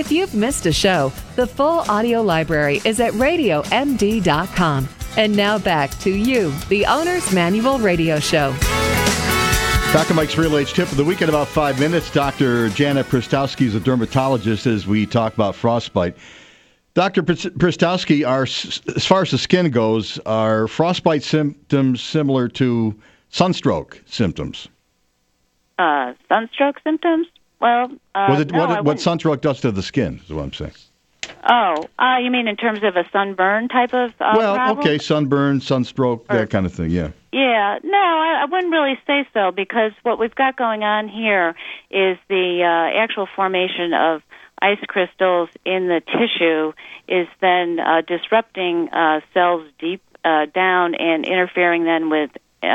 If you've missed a show, the full audio library is at radiomd.com. And now back to you, the Owner's Manual Radio Show. Dr. Mike's Real Age Tip of the Week in about 5 minutes. Dr. Janet Prystowski is a dermatologist as we talk about frostbite. Dr. Prystowski, as far as the skin goes, are frostbite symptoms similar to sunstroke symptoms? Sunstroke symptoms? Well, what sunstroke does to the skin is what I'm saying. Oh, you mean in terms of a sunburn type of problem? Okay, sunburn, sunstroke, that kind of thing, yeah. Yeah, no, I wouldn't really say so, because what we've got going on here is the actual formation of ice crystals in the tissue is then disrupting cells deep down and interfering then with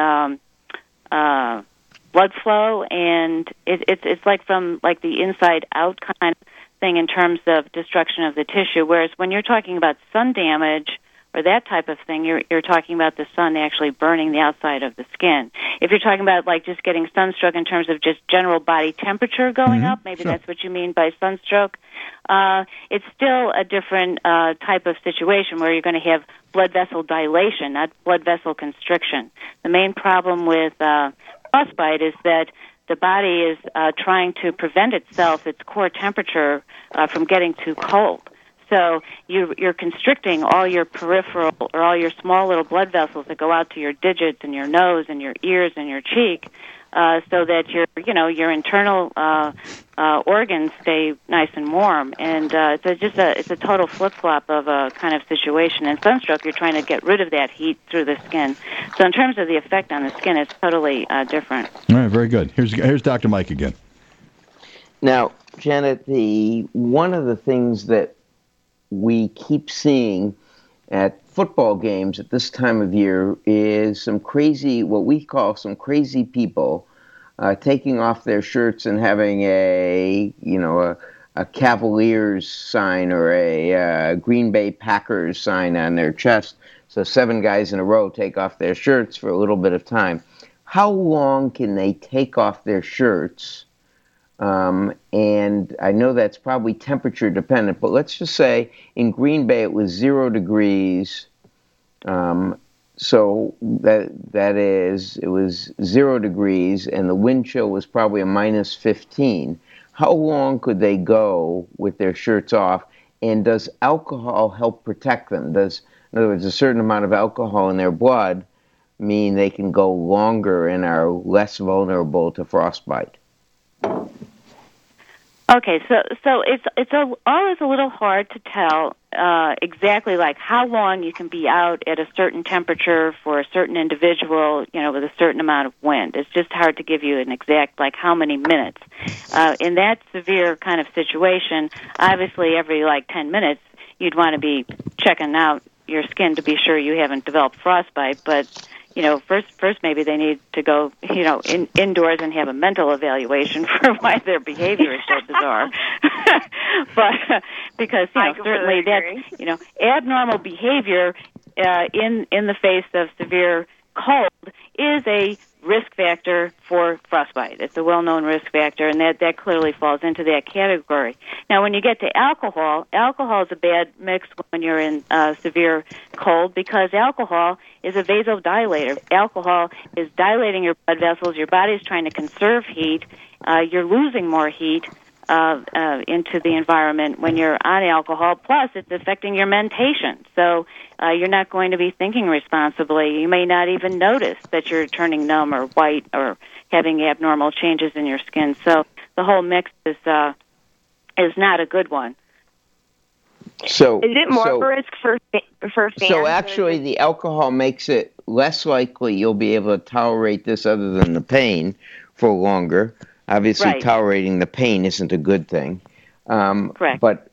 blood flow, and it's like from like the inside out kind of thing in terms of destruction of the tissue. Whereas when you're talking about sun damage or that type of thing, you're talking about the sun actually burning the outside of the skin. If you're talking about like just getting sunstroke in terms of just general body temperature going up, maybe that's what you mean by sunstroke. It's still a different type of situation where you're going to have blood vessel dilation, not blood vessel constriction. The main problem with frostbite is that the body is trying to prevent itself, its core temperature, from getting too cold. So you're constricting all your peripheral or all your small little blood vessels that go out to your digits and your nose and your ears and your cheek, so that your internal organs stay nice and warm. And it's a total flip flop of a kind of situation. In sunstroke, you're trying to get rid of that heat through the skin. So in terms of the effect on the skin, it's totally different. All right, very good. Here's Dr. Mike again. Now, Janet, one of the things that we keep seeing at football games at this time of year is what we call some crazy people taking off their shirts and having a Cavaliers sign or a Green Bay Packers sign on their chest. So 7 guys in a row take off their shirts for a little bit of time. How long can they take off their shirts? And I know that's probably temperature dependent, but let's just say in Green Bay it was 0 degrees. So that is, it was 0 degrees, and the wind chill was probably a minus 15. How long could they go with their shirts off? And does alcohol help protect them? In other words, a certain amount of alcohol in their blood mean they can go longer and are less vulnerable to frostbite? Okay, so it's always a little hard to tell exactly like how long you can be out at a certain temperature for a certain individual, with a certain amount of wind. It's just hard to give you an exact like how many minutes. In that severe kind of situation, obviously every 10 minutes you'd want to be checking out your skin to be sure you haven't developed frostbite, but first maybe they need to go, indoors and have a mental evaluation for why their behavior is so bizarre. But because certainly that's abnormal behavior in the face of severe cold is a risk factor for frostbite. It's a well-known risk factor, and that clearly falls into that category. Now, when you get to alcohol is a bad mix when you're in severe cold, because alcohol is a vasodilator. Alcohol is dilating your blood vessels. Your body's trying to conserve heat. You're losing more heat into the environment when you're on alcohol. Plus, it's affecting your mentation. So you're not going to be thinking responsibly. You may not even notice that you're turning numb or white or having abnormal changes in your skin. So the whole mix is not a good one. So is it more of a risk for fans? So actually, the alcohol makes it less likely you'll be able to tolerate this other than the pain for longer. Obviously, right. Tolerating the pain isn't a good thing. Correct. But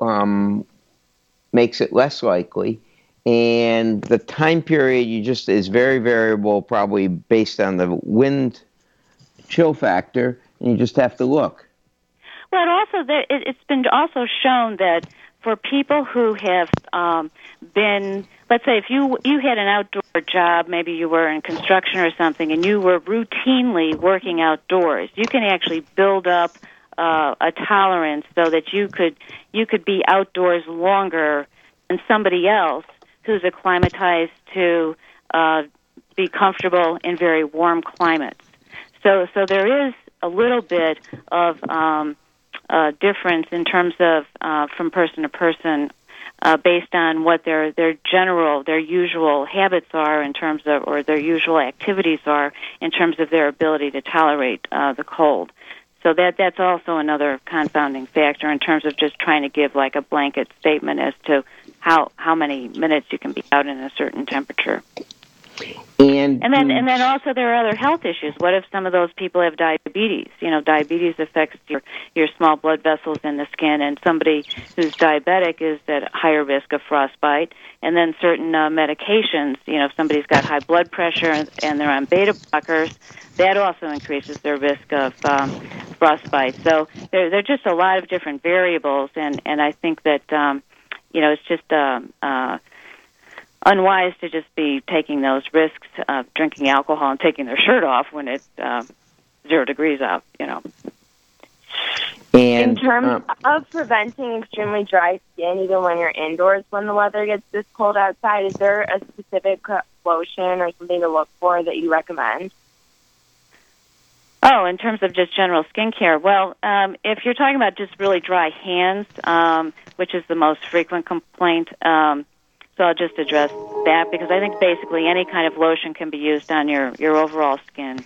makes it less likely. And the time period is very variable, probably based on the wind chill factor, and you just have to look. Well, it's been also shown that for people who have been, let's say if you had an outdoor job, maybe you were in construction or something, and you were routinely working outdoors, you can actually build up a tolerance so that you could be outdoors longer than somebody else who's acclimatized to be comfortable in very warm climates. So there is a little bit of difference in terms of from person to person based on what their usual habits are in terms of, or their usual activities are in terms of their ability to tolerate the cold. So that's also another confounding factor in terms of just trying to give like a blanket statement as to how many minutes you can be out in a certain temperature. And then also there are other health issues. What if some of those people have diabetes? You know, diabetes affects your small blood vessels in the skin, and somebody who's diabetic is at higher risk of frostbite. And then certain medications, you know, if somebody's got high blood pressure and they're on beta blockers, that also increases their risk of frostbite. So there are just a lot of different variables, and I think that, it's just unwise to just be taking those risks of drinking alcohol and taking their shirt off when it's 0 degrees out, you know. And in terms of preventing extremely dry skin, even when you're indoors when the weather gets this cold outside, is there a specific lotion or something to look for that you recommend? Oh, in terms of just general skincare, well, if you're talking about just really dry hands, which is the most frequent complaint, so I'll just address that because I think basically any kind of lotion can be used on your overall skin.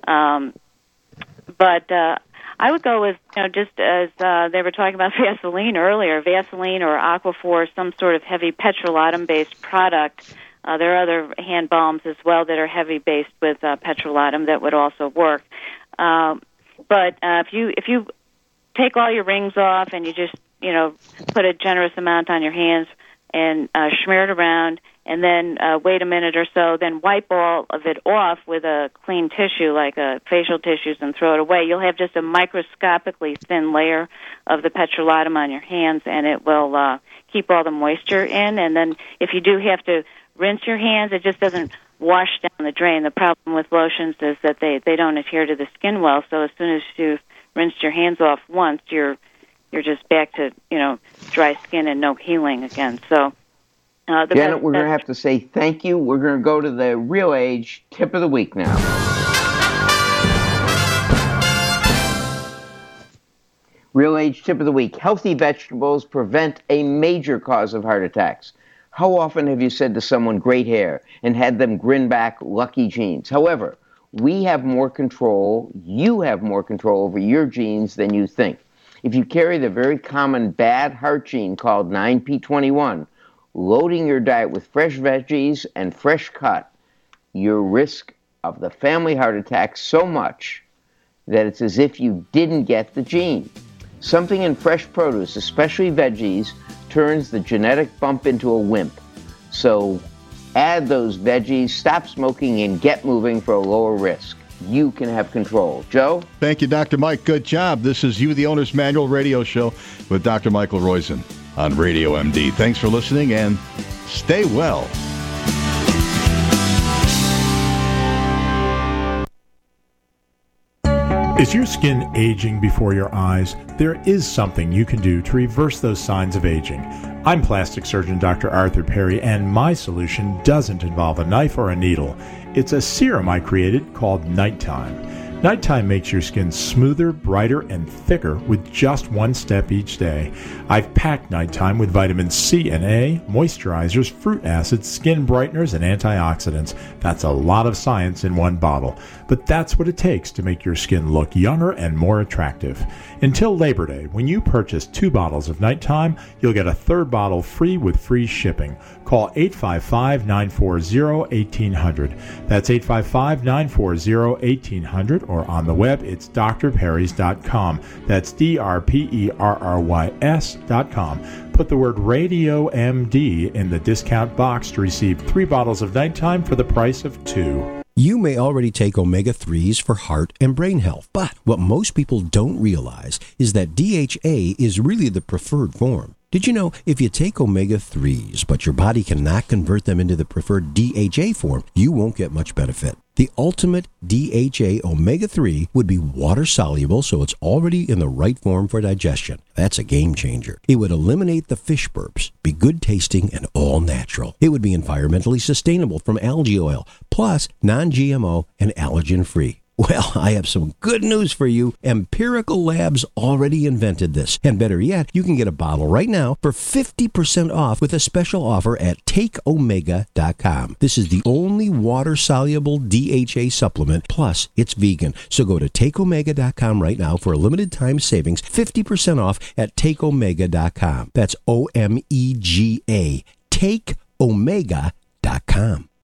But I would go with, just as they were talking about Vaseline earlier, Vaseline or Aquaphor, some sort of heavy petrolatum-based product. There are other hand balms as well that are heavy-based with petrolatum that would also work. But if you take all your rings off and you just, put a generous amount on your hands and smear it around, and then wait a minute or so, then wipe all of it off with a clean tissue, like facial tissues, and throw it away. You'll have just a microscopically thin layer of the petrolatum on your hands, and it will keep all the moisture in. And then if you do have to rinse your hands, it just doesn't wash down the drain. The problem with lotions is that they don't adhere to the skin well, so as soon as you've rinsed your hands off once, you're just back to, dry skin and no healing again. So, Janet, we're going to have to say thank you. We're going to go to the Real Age Tip of the Week now. Real Age Tip of the Week. Healthy vegetables prevent a major cause of heart attacks. How often have you said to someone, great hair, and had them grin back, lucky genes? However, we have more control, you have more control over your genes than you think. If you carry the very common bad heart gene called 9p21, loading your diet with fresh veggies and fresh cut, your risk of the family heart attack so much that it's as if you didn't get the gene. Something in fresh produce, especially veggies, turns the genetic bump into a wimp. So add those veggies, stop smoking, and get moving for a lower risk. You can have control. Joe? Thank you, Dr. Mike. Good job. This is You, the Owner's Manual radio show with Dr. Michael Roizen on Radio MD. Thanks for listening and stay well. Is your skin aging before your eyes? There is something you can do to reverse those signs of aging. I'm plastic surgeon Dr. Arthur Perry, and my solution doesn't involve a knife or a needle. It's a serum I created called Nighttime. Nighttime makes your skin smoother, brighter, and thicker with just one step each day. I've packed Nighttime with vitamin C and A, moisturizers, fruit acids, skin brighteners, and antioxidants. That's a lot of science in one bottle. But that's what it takes to make your skin look younger and more attractive. Until Labor Day, when you purchase 2 bottles of Nighttime, you'll get a 3rd bottle free with free shipping. Call 855-940-1800. That's 855-940-1800, or on the web, it's drperrys.com. That's DRPERRYS.com. Put the word Radio MD in the discount box to receive 3 bottles of Nighttime for the price of 2. You may already take omega-3s for heart and brain health, but what most people don't realize is that DHA is really the preferred form. Did you know if you take omega-3s, but your body cannot convert them into the preferred DHA form, you won't get much benefit? The ultimate DHA omega-3 would be water-soluble, so it's already in the right form for digestion. That's a game changer. It would eliminate the fish burps, be good tasting and all natural. It would be environmentally sustainable from algae oil, plus non-GMO and allergen-free. Well, I have some good news for you. Empirical Labs already invented this. And better yet, you can get a bottle right now for 50% off with a special offer at takeomega.com. This is the only water-soluble DHA supplement, plus it's vegan. So go to takeomega.com right now for a limited time savings, 50% off at takeomega.com. That's OMEGA, takeomega.com.